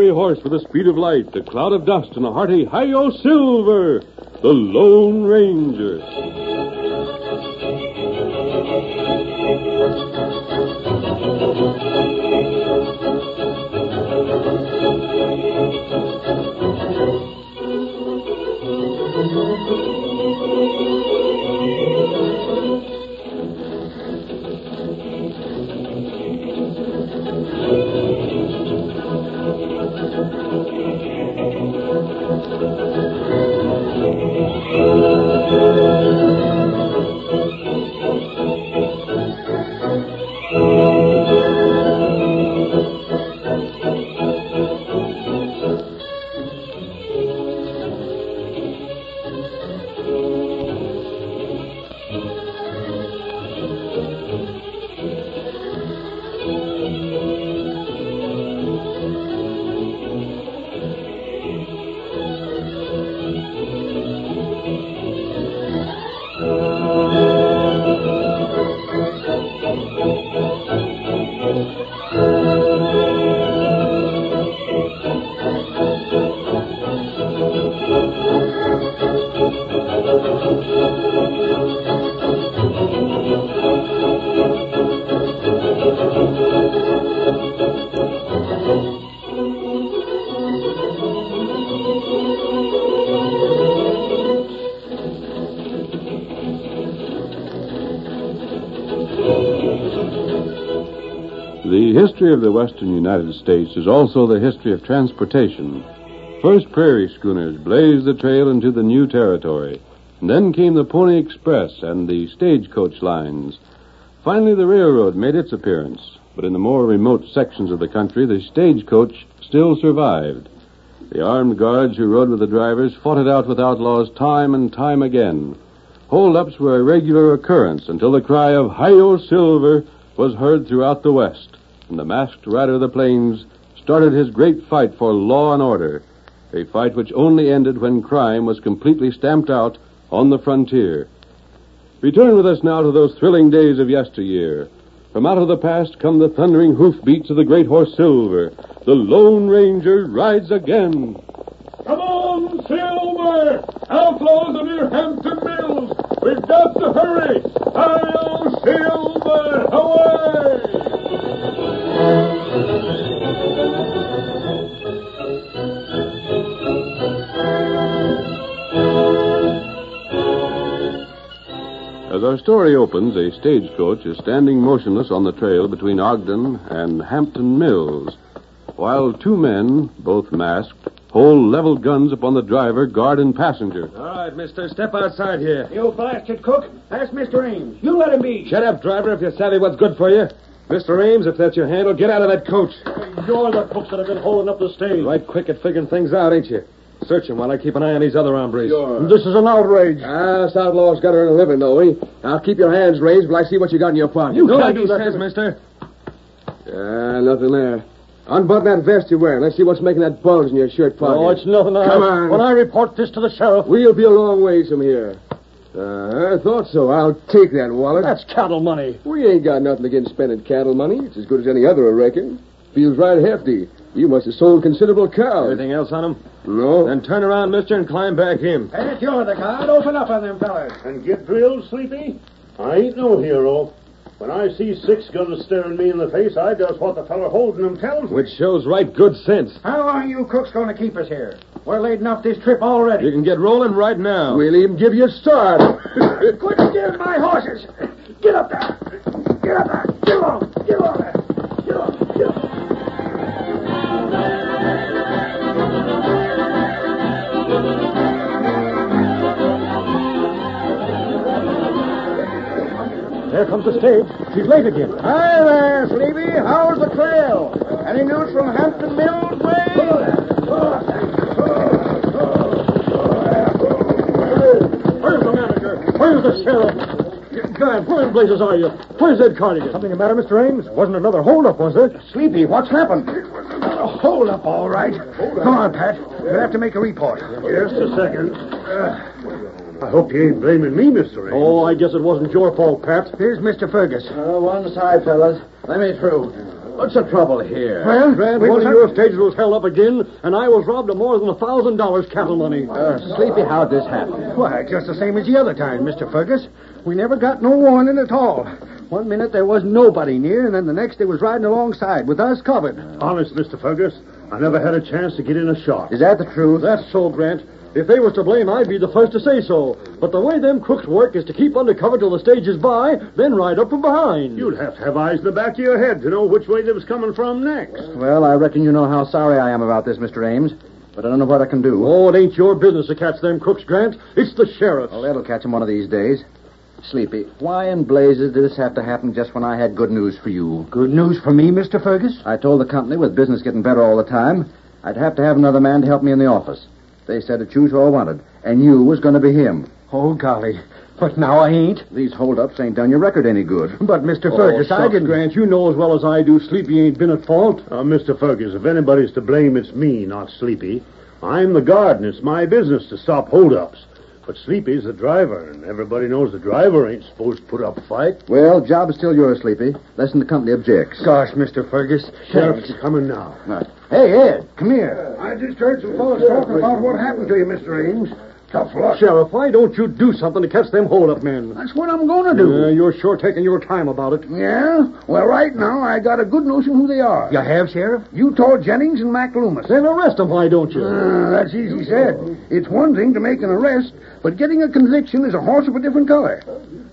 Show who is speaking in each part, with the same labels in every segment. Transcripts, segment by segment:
Speaker 1: fiery horse with the speed of light, a cloud of dust, and a hearty Hi-Yo Silver, the Lone Ranger. The history of the western United States is also the history of transportation. First, prairie schooners blazed the trail into the new territory. And then came the Pony Express and the stagecoach lines. Finally, the railroad made its appearance. But in the more remote sections of the country, the stagecoach still survived. The armed guards who rode with the drivers fought it out with outlaws time and time again. Hold-ups were a regular occurrence until the cry of Hi-Yo Silver was heard throughout the West, and the masked rider of the plains started his great fight for law and order, a fight which only ended when crime was completely stamped out on the frontier. Return with us now to those thrilling days of yesteryear. From out of the past come the thundering hoofbeats of the great horse Silver. The Lone Ranger rides again.
Speaker 2: Come on, Silver! Outlaws are near Hampton Mills. We've got to hurry. Hi-Yo Silver! Away!
Speaker 1: As our story opens, a stagecoach is standing motionless on the trail between Ogden and Hampton Mills, while two men, both masked, hold leveled guns upon the driver, guard, and passenger.
Speaker 3: All right, mister, step outside here.
Speaker 4: You blasted cook. That's Mr. Ames. You let him be.
Speaker 3: Shut up, driver, if you're savvy what's good for you. Mr. Ames, if that's your handle, get out of that coach.
Speaker 2: You're the crooks that have been holding up the stage.
Speaker 3: Right quick at figuring things out, ain't you? Search him while I keep an eye on these other hombres.
Speaker 2: Sure. This is an outrage.
Speaker 3: This outlaw's got to earn a living, though, eh? Now, keep your hands raised while I see what you got in your pocket.
Speaker 2: You can't do that,
Speaker 3: mister. Nothing there. Unbutton that vest you're wearing. Let's see what's making that bulge in your shirt pocket.
Speaker 2: Oh, it's nothing.
Speaker 3: Come on.
Speaker 2: When I report this to the sheriff...
Speaker 3: We'll be a long ways from here. I thought so. I'll take that wallet.
Speaker 2: That's cattle money.
Speaker 3: We ain't got nothing against spending cattle money. It's as good as any other, I reckon. Feels right hefty. You must have sold considerable cows.
Speaker 5: Anything else on him?
Speaker 3: No.
Speaker 5: Then turn around, mister, and climb back in.
Speaker 4: Pat, you're the guard. Open up on them fellas.
Speaker 2: And get drilled, Sleepy? I ain't no hero. When I see 6 guns staring me in the face, I does what the feller holding them tells me.
Speaker 5: Which shows right good sense.
Speaker 4: How long are you crooks going to keep us here? We're laden up this trip already.
Speaker 5: You can get rolling right now.
Speaker 3: We'll even give you a start.
Speaker 4: Quit stealing my horses. Get up there. Get up there. Get along. Get along there. Get along. Get along.
Speaker 2: There comes the stage. She's late again.
Speaker 4: Hi there, Sleepy. How's the trail? Any news from Hampton Mills way?
Speaker 2: Where's the manager? Where's the sheriff? God, where in blazes are you? Where's Ed Cardigan? Something the matter, Mr. Ames? Wasn't another holdup, was there?
Speaker 4: Sleepy, what's happened? Hold up, all right. Come on, Pat. We'll have to make a report.
Speaker 2: Just a second. I hope you ain't blaming me, Mr. Ames. Oh, I guess it wasn't your fault, Pat.
Speaker 4: Here's Mr. Fergus.
Speaker 6: One side, fellas. Let me through.
Speaker 3: What's the trouble here?
Speaker 5: Well, Grant, one of your stages was held up again, and I was robbed of more than $1,000 cattle money.
Speaker 3: Sleepy, how'd this happen?
Speaker 6: Why, just the same as the other time, Mr. Fergus. We never got no warning at all. One minute there was nobody near, and then the next they was riding alongside with us covered.
Speaker 2: Honest, Mr. Fergus, I never had a chance to get in a shot.
Speaker 3: Is that the truth?
Speaker 5: That's so, Grant. If they was to blame, I'd be the first to say so. But the way them crooks work is to keep undercover till the stage is by, then ride up from behind.
Speaker 2: You'd have to have eyes in the back of your head to know which way they was coming from next.
Speaker 6: Well, I reckon you know how sorry I am about this, Mr. Ames. But I don't know what I can do.
Speaker 5: Oh, it ain't your business to catch them crooks, Grant. It's the sheriff's.
Speaker 6: Well, that'll catch him one of these days. Sleepy, why in blazes did this have to happen just when I had good news for you?
Speaker 4: Good news for me, Mr. Fergus?
Speaker 6: I told the company, with business getting better all the time, I'd have to have another man to help me in the office. They said to choose who I wanted, and you was going to be him.
Speaker 4: Oh, golly. But now I ain't.
Speaker 6: These holdups ain't done your record any good.
Speaker 4: But, Mr. Fergus, I didn't...
Speaker 5: Grant, you know as well as I do Sleepy ain't been at fault.
Speaker 2: Mr. Fergus, if anybody's to blame, it's me, not Sleepy. I'm the guard, and it's my business to stop holdups. But Sleepy's the driver, and everybody knows the driver ain't supposed to put up a fight.
Speaker 6: Well, job is still yours, Sleepy. Listen, the company objects.
Speaker 4: Gosh, Mr. Fergus.
Speaker 2: Sheriff's coming now.
Speaker 6: Hey, Ed, come here.
Speaker 4: I just heard some fellas talking about what happened to you, Mr. Ames. Tough luck.
Speaker 5: Sheriff, why don't you do something to catch them hold-up men?
Speaker 4: That's what I'm going to do.
Speaker 5: You're sure taking your time about it.
Speaker 4: Yeah? Well, right now, I got a good notion who they are. You have, Sheriff? Utah Jennings and Mac Loomis.
Speaker 5: Then arrest them, why don't you?
Speaker 4: That's easy said. It's one thing to make an arrest, but getting a conviction is a horse of a different color.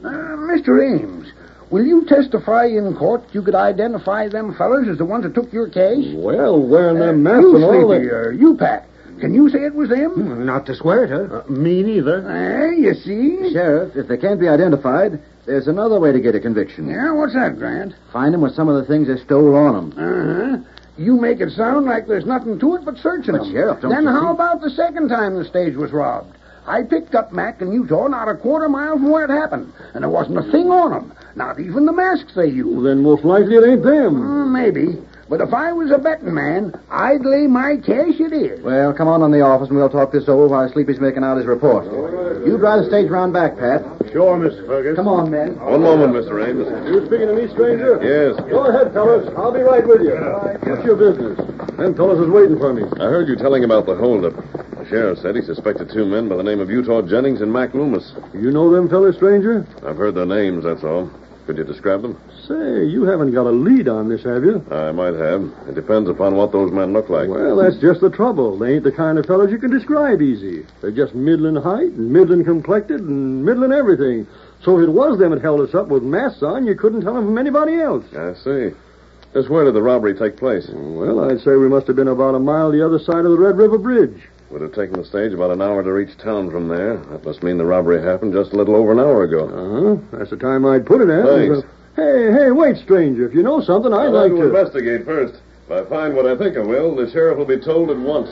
Speaker 4: Mr. Ames, will you testify in court you could identify them fellas as the ones that took your cash?
Speaker 5: Well, wearing them masks
Speaker 4: You,
Speaker 5: and all
Speaker 4: Sleepy,
Speaker 5: that...
Speaker 4: you, Pat. Can you say it was them?
Speaker 5: Not to swear it, huh?
Speaker 2: Me neither.
Speaker 4: You see?
Speaker 6: Sheriff, if they can't be identified, there's another way to get a conviction.
Speaker 4: Yeah, what's that, Grant?
Speaker 6: Find them with some of the things they stole on them.
Speaker 4: Uh-huh. You make it sound like there's nothing to it but searching
Speaker 6: But,
Speaker 4: them.
Speaker 6: Sheriff, don't
Speaker 4: Then
Speaker 6: you
Speaker 4: how
Speaker 6: see-
Speaker 4: about the second time the stage was robbed? I picked up Mac in Utah not a quarter mile from where it happened, and there wasn't a thing on them. Not even the masks they used.
Speaker 5: Well, then most likely it ain't them.
Speaker 4: Maybe. But if I was a betting man, I'd lay my cash it is.
Speaker 6: Well, come on in the office and we'll talk this over while Sleepy's making out his report. You drive the stage round back, Pat.
Speaker 2: Sure, Mr. Fergus.
Speaker 6: Come on, men.
Speaker 1: One moment, Mr. Ames.
Speaker 5: You speaking to me, stranger?
Speaker 1: Yes.
Speaker 5: Go ahead, fellas. I'll be right with you. What's your business? Them fellas is waiting for me.
Speaker 1: I heard you telling about the holdup. The sheriff said he suspected two men by the name of Utah Jennings and Mac Loomis.
Speaker 5: You know them fellas, stranger?
Speaker 1: I've heard their names, that's all. Could you describe them?
Speaker 5: Say, you haven't got a lead on this, have you?
Speaker 1: I might have. It depends upon what those men look like.
Speaker 5: Well, that's just the trouble. They ain't the kind of fellows you can describe easy. They're just middling height and middling complected and middling everything. So if it was them that held us up with masks on, you couldn't tell them from anybody else.
Speaker 1: I see. Just where did the robbery take place?
Speaker 5: Well, I'd say we must have been about a mile the other side of the Red River Bridge.
Speaker 1: Would have taken the stage about an hour to reach town from there. That must mean the robbery happened just a little over an hour ago.
Speaker 5: Uh-huh. That's the time I'd put it at.
Speaker 1: Thanks.
Speaker 5: Hey, wait, stranger. If you know something, I'd like to...
Speaker 1: investigate first. If I find what I think I will, the sheriff will be told at once.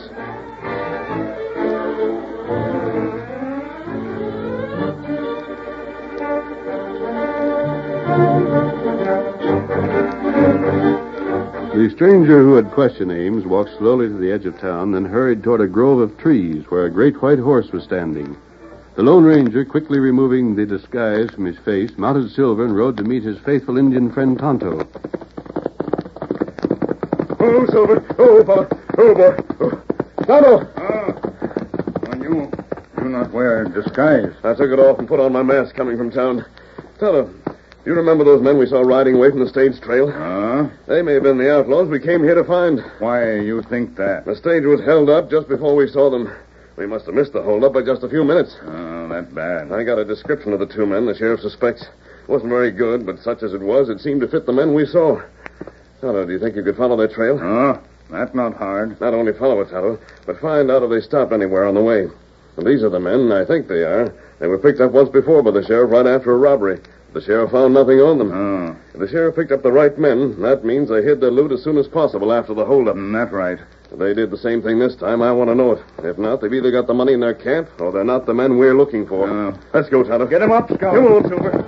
Speaker 1: The stranger who had questioned Ames walked slowly to the edge of town, then hurried toward a grove of trees where a great white horse was standing. The Lone Ranger, quickly removing the disguise from his face, mounted Silver and rode to meet his faithful Indian friend Tonto.
Speaker 2: Oh, Silver. Oh, boy. Oh, boy. Oh. Tonto!
Speaker 4: You not wear a disguise.
Speaker 1: I took it off and put on my mask coming from town. Tonto, you remember those men we saw riding away from the stage trail? They may have been the outlaws we came here to find.
Speaker 4: Why you think that?
Speaker 1: The stage was held up just before we saw them. We must have missed the holdup by just a few minutes.
Speaker 4: Oh, that bad.
Speaker 1: I got a description of the two men the sheriff suspects. It wasn't very good, but such as it was, it seemed to fit the men we saw. Tonto, do you think you could follow their trail?
Speaker 4: Oh, that's not hard.
Speaker 1: Not only follow it, Tonto, but find out if they stopped anywhere on the way. And these are the men, I think they are. They were picked up once before by the sheriff right after a robbery. The sheriff found nothing on them.
Speaker 4: Oh.
Speaker 1: If the sheriff picked up the right men, that means they hid their loot as soon as possible after the holdup.
Speaker 4: That's right.
Speaker 1: If they did the same thing this time, I want to know it. If not, they've either got the money in their camp, or they're not the men we're looking for. Let's go, Tonto.
Speaker 4: Get him up, Scout.
Speaker 1: Come on, Silver.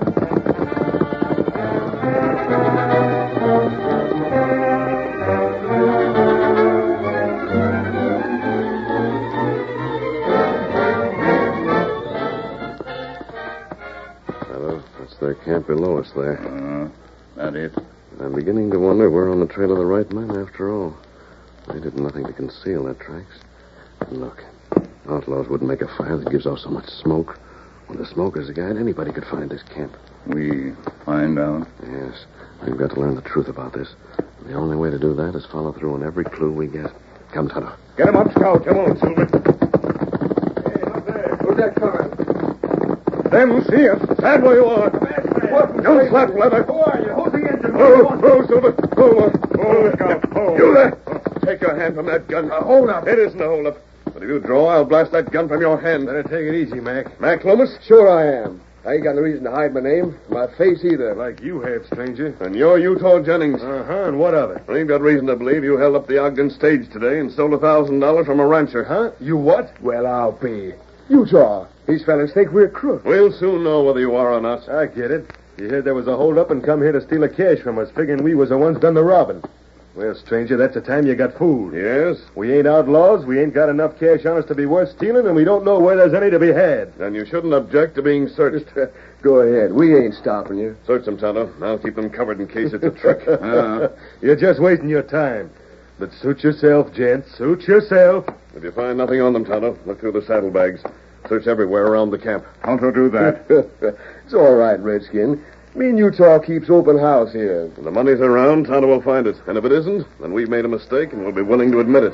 Speaker 1: That's their camp below us there.
Speaker 4: That it.
Speaker 7: I'm beginning to wonder we're on the trail of the right men after all. They did nothing to conceal their tracks. And look, outlaws wouldn't make a fire that gives off so much smoke. With the smoke as a guide, anybody could find this camp.
Speaker 8: We find out?
Speaker 7: Yes. We've got to learn the truth about this. The only way to do that is follow through on every clue we get. Come, Tonto.
Speaker 2: Get him up, Scout. Come on, Silver.
Speaker 3: Hey, up there. Who's that coming?
Speaker 2: Them see us. Stand where you are. Don't flap, Leather.
Speaker 6: Who are you? Who's the engine?
Speaker 2: Oh, Silver. Oh, Scout. You there. Take your hand from that gun.
Speaker 6: Hold up.
Speaker 2: It isn't a hold-up. But if you draw, I'll blast that gun from your hand.
Speaker 3: Better take it easy, Mac.
Speaker 2: Mac Loomis?
Speaker 3: Sure I am. I ain't got no reason to hide my name, my face either.
Speaker 2: Like you have, stranger. And you're Utah Jennings.
Speaker 3: Uh-huh, and what of it?
Speaker 2: We've got reason to believe you held up the Ogden stage today and stole $1,000 from a rancher.
Speaker 3: Huh? You what? Well, I'll be. Utah. These fellas think we're crooks.
Speaker 2: We'll soon know whether you are or not.
Speaker 3: I get it. You heard there was a hold-up and come here to steal a cash from us, figuring we was the ones done the robbing. Well, stranger, that's the time you got fooled.
Speaker 2: Yes?
Speaker 3: We ain't outlaws, we ain't got enough cash on us to be worth stealing, and we don't know where there's any to be had.
Speaker 2: Then you shouldn't object to being searched.
Speaker 3: Go ahead. We ain't stopping you.
Speaker 2: Search them, Tonto. I'll keep them covered in case it's a trick.
Speaker 3: You're just wasting your time. But suit yourself, gents. Suit yourself.
Speaker 2: If you find nothing on them, Tonto, look through the saddlebags. Search everywhere around the camp.
Speaker 8: Tonto do that.
Speaker 3: It's all right, Redskin. Me and Utah keeps open house here.
Speaker 2: When the money's around, Tonto will find it. And if it isn't, then we've made a mistake and we'll be willing to admit it.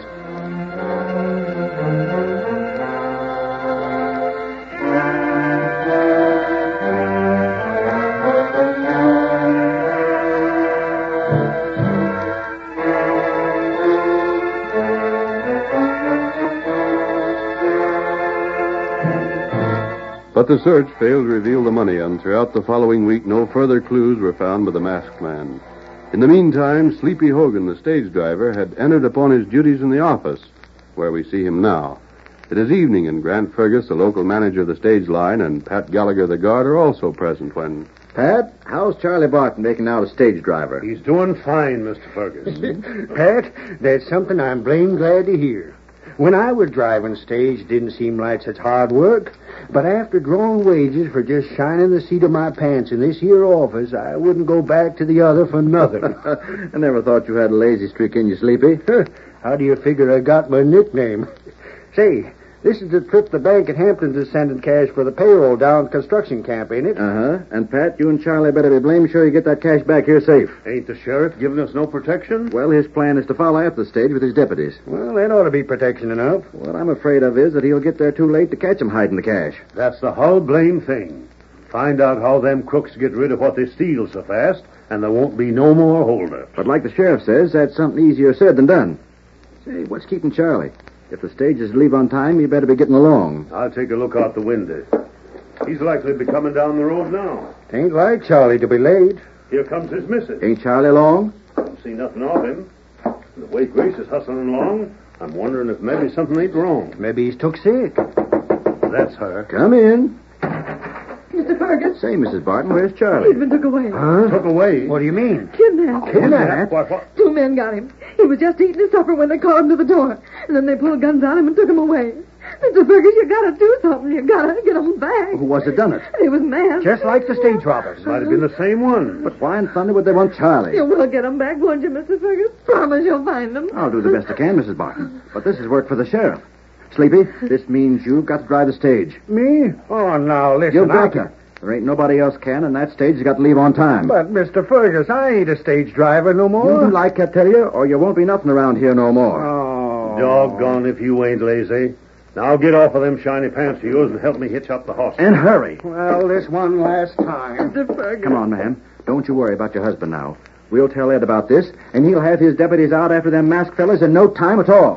Speaker 1: But the search failed to reveal the money, and throughout the following week, no further clues were found by the masked man. In the meantime, Sleepy Hogan, the stage driver, had entered upon his duties in the office, where we see him now. It is evening, and Grant Fergus, the local manager of the stage line, and Pat Gallagher, the guard, are also present when...
Speaker 9: Pat, how's Charlie Barton making out a stage driver?
Speaker 2: He's doing fine, Mr. Fergus.
Speaker 6: Pat, that's something I'm blame glad to hear. When I was driving stage, didn't seem like such hard work. But after drawing wages for just shining the seat of my pants in this here office, I wouldn't go back to the other for nothing.
Speaker 9: I never thought you had a lazy streak in you, Sleepy.
Speaker 6: How do you figure I got my nickname? Say, this is the trip the bank at Hamptons is sending cash for the payroll down at construction camp, ain't it?
Speaker 9: Uh-huh. And, Pat, you and Charlie better be blame sure you get that cash back here safe.
Speaker 2: Ain't the sheriff giving us no protection?
Speaker 9: Well, his plan is to follow after the stage with his deputies.
Speaker 6: Well, that ought to be protection enough.
Speaker 9: What I'm afraid of is that he'll get there too late to catch him hiding the cash.
Speaker 2: That's the whole blame thing. Find out how them crooks get rid of what they steal so fast, and there won't be no more holdups.
Speaker 9: But like the sheriff says, that's something easier said than done. Say, what's keeping Charlie? If the stage is to leave on time, you better be getting along.
Speaker 2: I'll take a look out the window. He's likely to be coming down the road now.
Speaker 6: Tain't like Charlie to be late.
Speaker 2: Here comes his missus.
Speaker 9: Ain't Charlie along?
Speaker 2: Don't see nothing of him. The way Grace is hustling along, I'm wondering if maybe something ain't wrong.
Speaker 6: Maybe he's took sick.
Speaker 2: That's her.
Speaker 9: Come in.
Speaker 10: Mr. Fergus.
Speaker 9: Say, Mrs. Barton, where's Charlie?
Speaker 10: He's been took away.
Speaker 6: Huh?
Speaker 2: Took away?
Speaker 6: What do you mean?
Speaker 10: Kidnapped.
Speaker 6: Kidnapped?
Speaker 2: What?
Speaker 10: 2 men got him. He was just eating his supper when they called him to the door. And then they pulled guns on him and took him away. Mr. Fergus, you gotta do something. You gotta get him back.
Speaker 9: Who was it done it?
Speaker 10: He was masked.
Speaker 6: Just like the stage robbers.
Speaker 2: Might have been the same one.
Speaker 9: But why in thunder would they want Charlie?
Speaker 10: You will get him back, won't you, Mr. Fergus? Promise you'll find him.
Speaker 9: I'll do the best I can, Mrs. Barton. But this is work for the sheriff. Sleepy, this means you've got to drive the stage.
Speaker 6: Me? Oh, now, listen.
Speaker 9: You've got to. There ain't nobody else can, and that stage has got to leave on time.
Speaker 6: But, Mr. Fergus, I ain't a stage driver no more.
Speaker 9: You do like I tell you, or you won't be nothing around here no more.
Speaker 6: Oh.
Speaker 2: Doggone if you ain't lazy. Now get off of them shiny pants of yours and help me hitch up the horse.
Speaker 9: And hurry.
Speaker 6: Well, this one last time.
Speaker 10: Mr. Fergus.
Speaker 9: Come on, ma'am. Don't you worry about your husband now. We'll tell Ed about this, and he'll have his deputies out after them masked fellas in no time at all.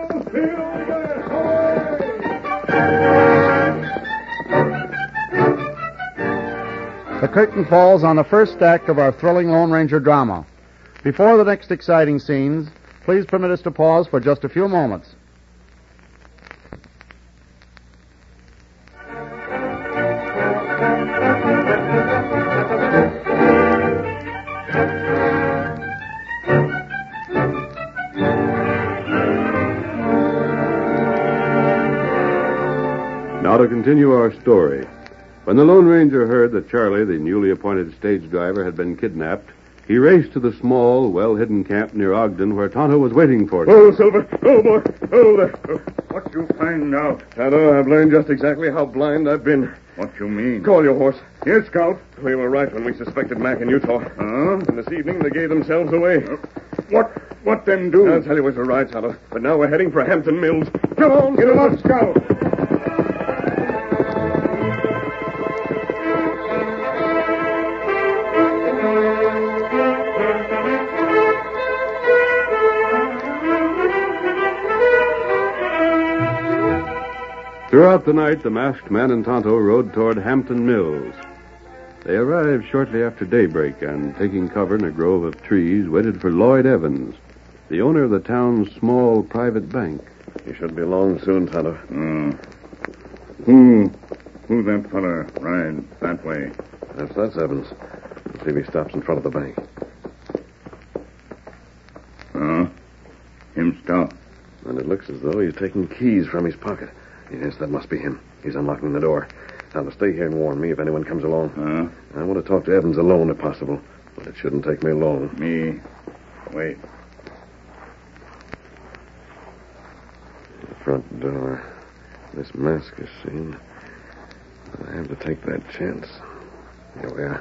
Speaker 11: The curtain falls on the first act of our thrilling Lone Ranger drama. Before the next exciting scenes, please permit us to pause for just a few moments.
Speaker 1: Now to continue our story. When the Lone Ranger heard that Charlie, the newly appointed stage driver, had been kidnapped, He raced to the small, well-hidden camp near Ogden where Tonto was waiting for him.
Speaker 3: Oh, Silver. Oh, boy. Oh, there.
Speaker 8: What you find out?
Speaker 3: Tonto, I've learned just exactly how blind I've been.
Speaker 8: What you mean?
Speaker 3: Call your horse.
Speaker 8: Yes, Scout.
Speaker 3: We were right when we suspected Mac in Utah.
Speaker 8: Huh?
Speaker 3: And this evening they gave themselves away.
Speaker 8: What them do?
Speaker 3: I'll tell you it's a right, Tonto. But now we're heading for Hampton Mills. Come on,
Speaker 8: Get him up, Scout.
Speaker 1: Throughout the night, the masked man and Tonto rode toward Hampton Mills. They arrived shortly after daybreak and, taking cover in a grove of trees, waited for Lloyd Evans, the owner of the town's small private bank.
Speaker 3: He should be along soon, Tonto.
Speaker 8: Who that fella ride that way?
Speaker 7: That's Evans. Let's see if he stops in front of the bank.
Speaker 8: Him stop.
Speaker 7: And it looks as though he's taking keys from his pocket. Yes, that must be him. He's unlocking the door. Now, stay here and warn me if anyone comes along. I want to talk to Evans alone if possible, but it shouldn't take me long.
Speaker 8: Me. Wait.
Speaker 7: The front door. This mask is seen. I have to take that chance. Here we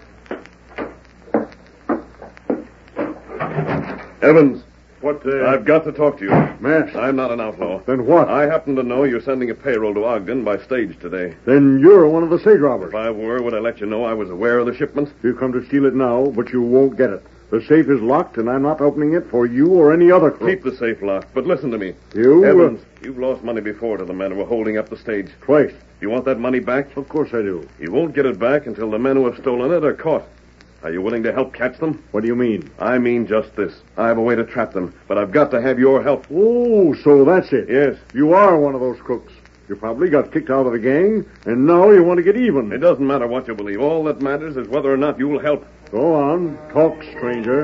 Speaker 7: are. Evans!
Speaker 8: What,
Speaker 3: I've got to talk to you.
Speaker 8: Mask?
Speaker 3: I'm not an outlaw.
Speaker 8: Then what?
Speaker 3: I happen to know you're sending a payroll to Ogden by stage today.
Speaker 8: Then you're one of the stage robbers.
Speaker 3: If I were, would I let you know I was aware of the shipment?
Speaker 8: You come to steal it now, but you won't get it. The safe is locked, and I'm not opening it for you or any other crook.
Speaker 3: Keep the safe locked, but listen to me.
Speaker 8: You?
Speaker 3: Evans, you've lost money before to the men who were holding up the stage.
Speaker 8: Twice.
Speaker 3: You want that money back?
Speaker 8: Of course I do.
Speaker 3: You won't get it back until the men who have stolen it are caught. Are you willing to help catch them?
Speaker 8: What do you mean?
Speaker 3: I mean just this. I have a way to trap them, but I've got to have your help.
Speaker 8: Oh, so that's it.
Speaker 3: Yes.
Speaker 8: You are one of those crooks. You probably got kicked out of the gang, and now you want to get even.
Speaker 3: It doesn't matter what you believe. All that matters is whether or not you'll help.
Speaker 8: Go on. Talk, stranger.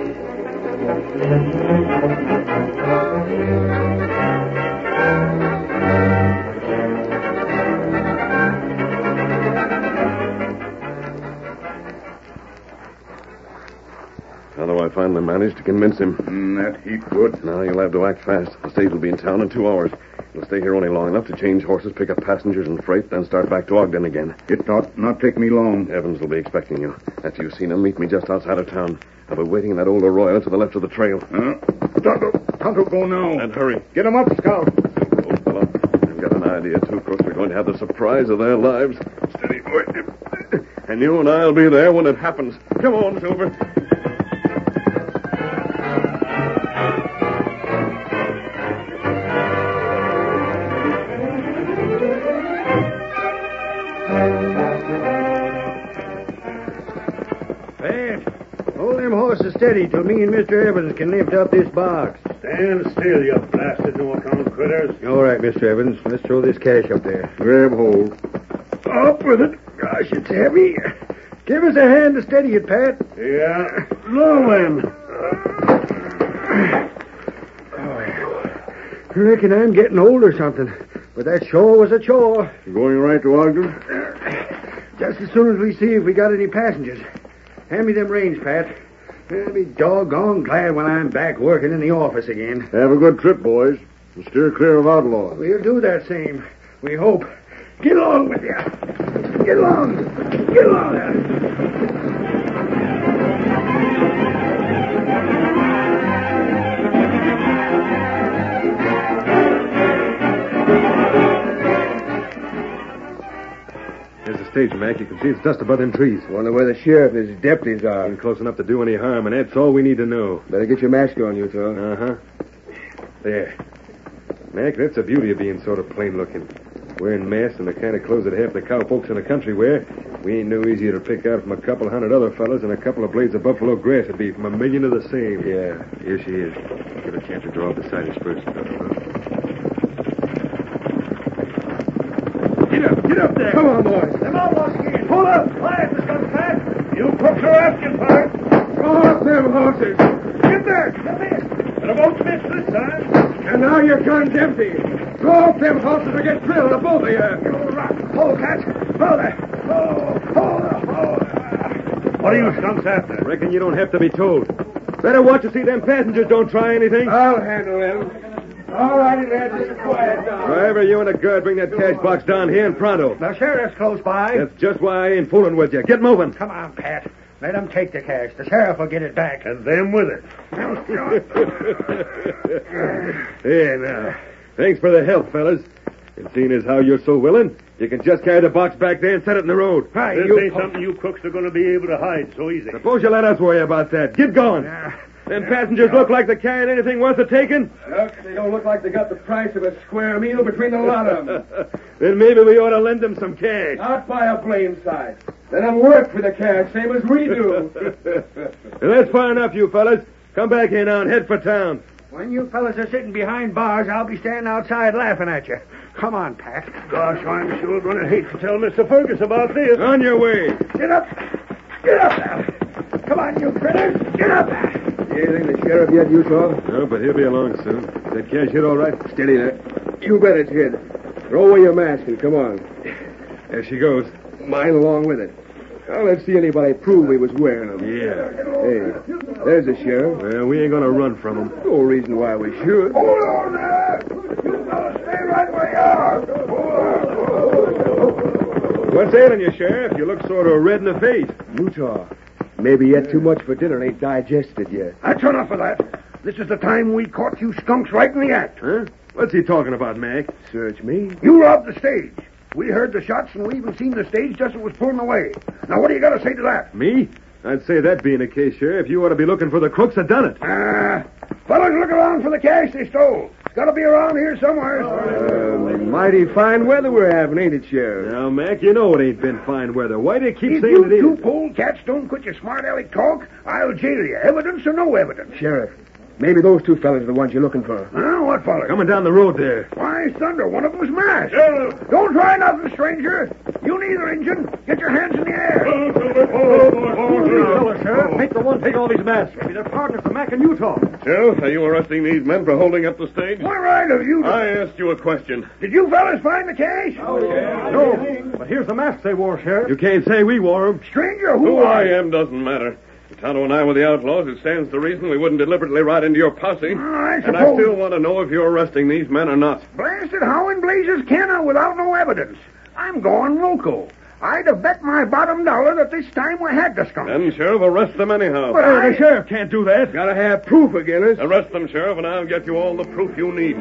Speaker 3: How do I finally manage to convince him?
Speaker 8: That heap good.
Speaker 3: Now you'll have to act fast. The stage will be in town in 2 hours. You'll stay here only long enough to change horses, pick up passengers and freight, then start back to Ogden again.
Speaker 8: It not take me long.
Speaker 3: Evans will be expecting you. After you've seen him, meet me just outside of town. I'll be waiting in that old Arroyo to the left of the trail.
Speaker 8: Tonto, go now.
Speaker 3: And hurry.
Speaker 8: Get him up, Scout.
Speaker 3: Old fellow, I've got an idea, too, crooks. We're going to have the surprise of their lives. Steady, boy. And you and I'll be there when it happens. Come on, Silver.
Speaker 6: Hold them horses steady till me and Mr. Evans can lift up this box.
Speaker 2: Stand still, you blasted no-account critters.
Speaker 6: All right, Mr. Evans. Let's throw this cash up there.
Speaker 8: Grab hold.
Speaker 6: Up with it. Gosh, it's heavy. Give us a hand to steady it, Pat.
Speaker 2: Yeah. Low then.
Speaker 6: I reckon I'm getting old or something. But that sure was a chore.
Speaker 8: You going right to Ogden?
Speaker 6: Just as soon as we see if we got any passengers. Hand me them reins, Pat. I'll be doggone glad when I'm back working in the office again.
Speaker 8: Have a good trip, boys. And steer clear of outlaws.
Speaker 6: We'll do that same. We hope. Get along with you. Get along. Get along there.
Speaker 3: There's the stage, Mac. You can see it's just above them trees.
Speaker 6: Wonder where the sheriff and his deputies are.
Speaker 3: Ain't close enough to do any harm, and that's all we need to know.
Speaker 6: Better get your mask on, you two.
Speaker 3: Uh-huh. There. Mac, that's the beauty of being sort of plain looking. Wearing masks and the kind of clothes that half the cowpokes in the country wear, we ain't no easier to pick out from a couple hundred other fellas than a couple of blades of buffalo grass would be from a million of the same.
Speaker 6: Yeah.
Speaker 3: Here she is. Give her a chance to draw up beside us first. Get up there.
Speaker 6: Come on, boys.
Speaker 2: Them outlaws again. Pull up. Quiet, Miss Gunfat. You crooks are asking for it.
Speaker 6: Draw up them horses.
Speaker 2: Get there. Get there. And I won't miss this time.
Speaker 6: And now your gun's empty. Draw up them horses or get drilled, the both of you.
Speaker 2: You rock polecats. Hold there. Oh. What are you skunks after?
Speaker 3: Reckon you don't have to be told. Better watch to see them passengers don't try anything.
Speaker 6: I'll handle them. All righty, lads. Just quiet down.
Speaker 3: However, you and a guard bring that cash box down here in pronto.
Speaker 6: The sheriff's close by.
Speaker 3: That's just why I ain't fooling with you. Get moving.
Speaker 6: Come on, Pat. Let him take the cash. The sheriff will get it back.
Speaker 2: And them with it.
Speaker 3: Here now. Thanks for the help, fellas. And seeing as how you're so willing, you can just carry the box back there and set it in the road.
Speaker 2: This ain't something you crooks are going to be able to hide so easy.
Speaker 3: Suppose you let us worry about that. Get going. Them passengers look like they're carrying anything worth the taking.
Speaker 6: Look, they don't look like they got the price of a square meal between the lot of them.
Speaker 3: Then maybe we ought to lend them some cash.
Speaker 6: Not by a blame sight. Let them work for the cash, same as we do.
Speaker 3: That's far enough, you fellas. Come back here now and head for town.
Speaker 6: When you fellas are sitting behind bars, I'll be standing outside laughing at you. Come on, Pat.
Speaker 2: Gosh, I'm sure going to hate to tell Mr. Fergus about this.
Speaker 3: On your way.
Speaker 6: Get up. Get up now. Come on, you critters. Get up.
Speaker 9: Anything the sheriff yet, Utah?
Speaker 3: No, but he'll be along soon. Is that cash hit all right?
Speaker 9: Steady there. You bet it's hid. Throw away your mask and come on.
Speaker 3: There she goes.
Speaker 9: Mine along with it. Now let's see anybody prove he was wearing them.
Speaker 3: Yeah.
Speaker 9: Hey, there's the sheriff.
Speaker 3: Well, we ain't gonna run from him.
Speaker 9: No reason why we should.
Speaker 6: Hold on there. You fellas stay right where you are.
Speaker 3: What's ailing you, Sheriff? You look sort of red in the face.
Speaker 9: Utah. Maybe you had too much for dinner and ain't digested yet.
Speaker 4: That's enough of that. This is the time we caught you skunks right in the act.
Speaker 3: Huh? What's he talking about, Mac?
Speaker 9: Search me.
Speaker 4: You robbed the stage. We heard the shots, and we even seen the stage just as it was pulling away. Now, what do you got to say to that?
Speaker 3: Me? I'd say that being the case, Sheriff, you ought to be looking for the crooks that done it.
Speaker 4: Fellas, look around for the cash they stole. It's got to be around here somewhere.
Speaker 9: Mighty fine weather we're having, ain't it, Sheriff?
Speaker 3: Now, Mac, you know it ain't been fine weather. Why do you keep
Speaker 4: If
Speaker 3: saying
Speaker 4: you
Speaker 3: it is?
Speaker 4: two polecats don't quit your smart aleck talk, I'll jail you. Evidence or no evidence.
Speaker 9: Sheriff, maybe those two fellas are the ones you're looking for.
Speaker 4: Huh? What fellas?
Speaker 3: Coming down the road there.
Speaker 4: Why, thunder, one of them's masked. Don't try nothing, stranger. You neither, Injun. Get your hands in the air.
Speaker 5: Sheriff, take the one, take all these masks. Maybe they're partners for Mac and Utah.
Speaker 8: Sheriff, are you arresting these men for holding up the stage?
Speaker 4: What right have you...
Speaker 8: I asked you a question.
Speaker 4: Did you fellas find the cash?
Speaker 5: No, but here's the masks they wore, Sheriff.
Speaker 3: You can't say we wore them.
Speaker 4: Stranger,
Speaker 8: Who I am doesn't matter. If Tonto and I were the outlaws, it stands to reason we wouldn't deliberately ride into your posse.
Speaker 4: I
Speaker 8: And I still want to know if you're arresting these men or not.
Speaker 4: Blasted, how in blazes can I without no evidence? I'm going loco. I'd have bet my bottom dollar that this time we had the skunk.
Speaker 8: Then, Sheriff, arrest them anyhow.
Speaker 4: But
Speaker 5: the sheriff can't do that.
Speaker 9: Gotta have proof against us.
Speaker 8: Arrest them, Sheriff, and I'll get you all the proof you need.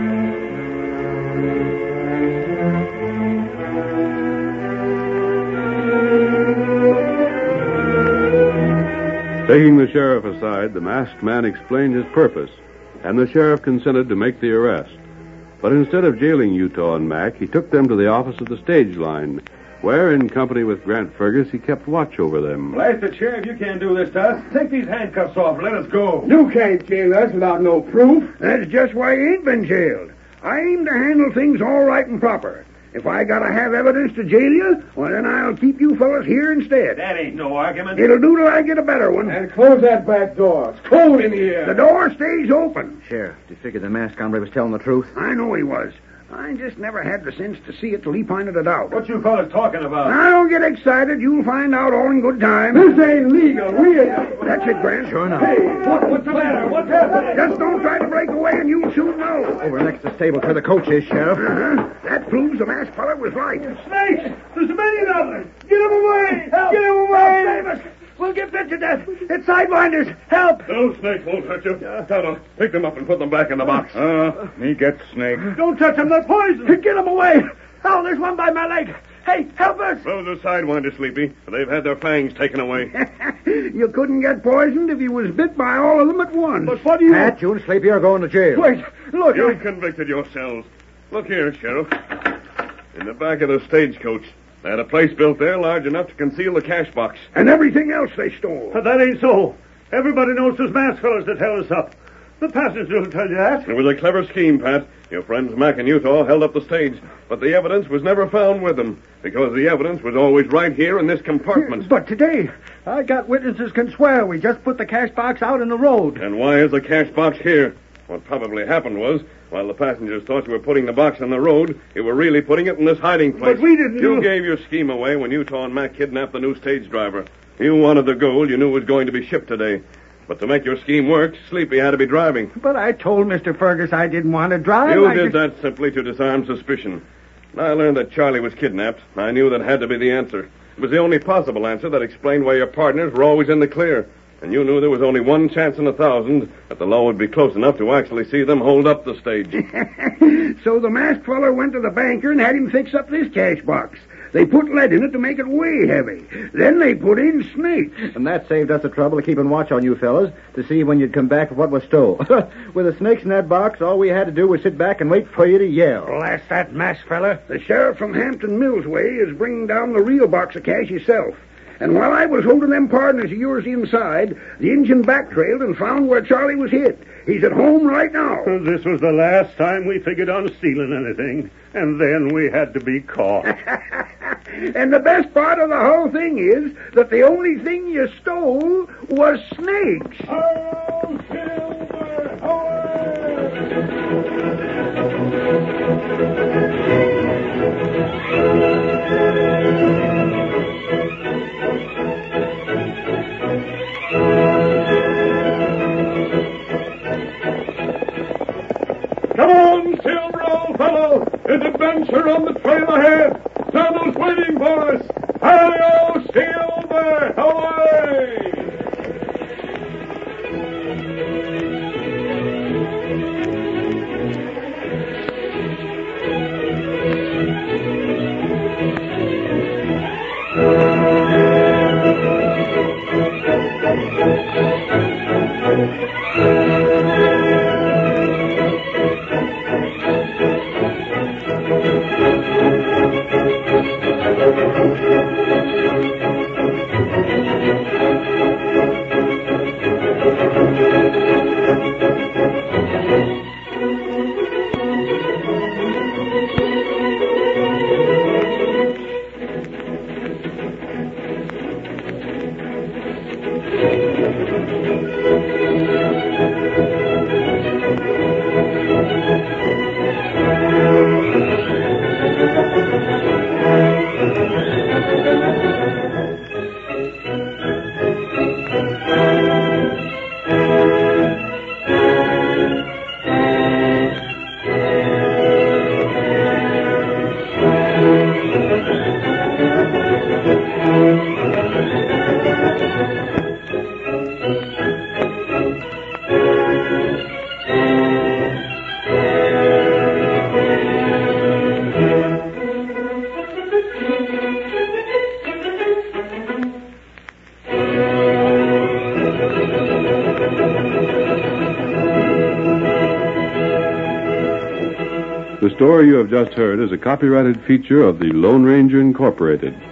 Speaker 1: Taking the sheriff aside, the masked man explained his purpose, and the sheriff consented to make the arrest. But instead of jailing Utah and Mac, he took them to the office of the stage line, where, in company with Grant Fergus, he kept watch over them.
Speaker 5: Blasted, Sheriff, you can't do this to us. Take these handcuffs off and let us go.
Speaker 6: You can't jail us without no proof.
Speaker 4: That's just why you ain't been jailed. I aim to handle things all right and proper. If I gotta have evidence to jail you, well, then I'll keep you fellas here instead.
Speaker 5: That ain't no argument.
Speaker 4: It'll do till I get a better one.
Speaker 6: And close that back door. It's cold in here.
Speaker 4: The door stays open.
Speaker 9: Sheriff, do you figure the masked hombre was telling the truth?
Speaker 4: I know he was. I just never had the sense to see it till he pointed it out.
Speaker 5: What you fellas talking about?
Speaker 4: Now, don't get excited. You'll find out all in good time.
Speaker 6: This ain't legal. We ain't.
Speaker 4: That's it, Grant.
Speaker 9: Sure enough.
Speaker 5: Hey, what's the matter? What's happening?
Speaker 4: Just don't try to break away and you'll soon know.
Speaker 9: Over next to the stable where the coach is, Sheriff.
Speaker 4: That proves the masked fella was right.
Speaker 5: Snakes! There's many of them! Get him away! Help! Get him away!
Speaker 4: Save us! We'll get bit to death. It's sidewinders. Help!
Speaker 8: Those snakes won't hurt you. Tonto, pick them up and put them back in the box.
Speaker 2: Me get snake.
Speaker 5: Don't touch them, they're poison!
Speaker 4: Get him away! Oh, there's one by my leg. Hey, help us!
Speaker 8: Those are sidewinders, Sleepy. They've had their fangs taken away.
Speaker 4: You couldn't get poisoned if you was bit by all of them at once.
Speaker 5: But what do you...
Speaker 9: Pat, you and Sleepy are going to jail.
Speaker 4: Wait, look.
Speaker 8: You've convicted yourselves. Look here, Sheriff. In the back of the stagecoach, they had a place built there large enough to conceal the cash box.
Speaker 4: And everything else they stole.
Speaker 5: But that ain't so. Everybody knows those masked fellas that held us up. The passengers will tell you that.
Speaker 8: It was a clever scheme, Pat. Your friends Mac and Utah held up the stage, but the evidence was never found with them, because the evidence was always right here in this compartment.
Speaker 6: But today, I got witnesses can swear we just put the cash box out in the road.
Speaker 8: And why is the cash box here? What probably happened was, while the passengers thought you were putting the box on the road, you were really putting it in this hiding place.
Speaker 2: But we didn't
Speaker 8: You
Speaker 2: do...
Speaker 8: gave your scheme away when Utah and Mac kidnapped the new stage driver. You wanted the gold you knew was going to be shipped today. But to make your scheme work, Sleepy had to be driving.
Speaker 6: But I told Mr. Fergus I didn't want to drive.
Speaker 8: You did that simply to disarm suspicion. When I learned that Charlie was kidnapped, I knew that had to be the answer. It was the only possible answer that explained why your partners were always in the clear. And you knew there was only one chance in 1,000 that the law would be close enough to actually see them hold up the stage.
Speaker 4: So the masked feller went to the banker and had him fix up this cash box. They put lead in it to make it way heavy. Then they put in snakes.
Speaker 9: And that saved us the trouble of keeping watch on you fellas to see when you'd come back with what was stole. With the snakes in that box, all we had to do was sit back and wait for you to yell.
Speaker 4: Blast that masked fella. The sheriff from Hampton Mills way is bringing down the real box of cash himself. And while I was holding them partners of yours inside, the engine backtrailed and found where Charlie was hid. He's at home right now.
Speaker 2: This was the last time we figured on stealing anything. And then we had to be caught.
Speaker 4: And the best part of the whole thing is that the only thing you stole was snakes.
Speaker 2: Oh, Silver!
Speaker 8: Come on, Silver, old fellow! There's adventure on the trail ahead! Saddle's waiting for us! Hi-yo, Silver! Away! The story you have just heard is a copyrighted feature of the Lone Ranger Incorporated.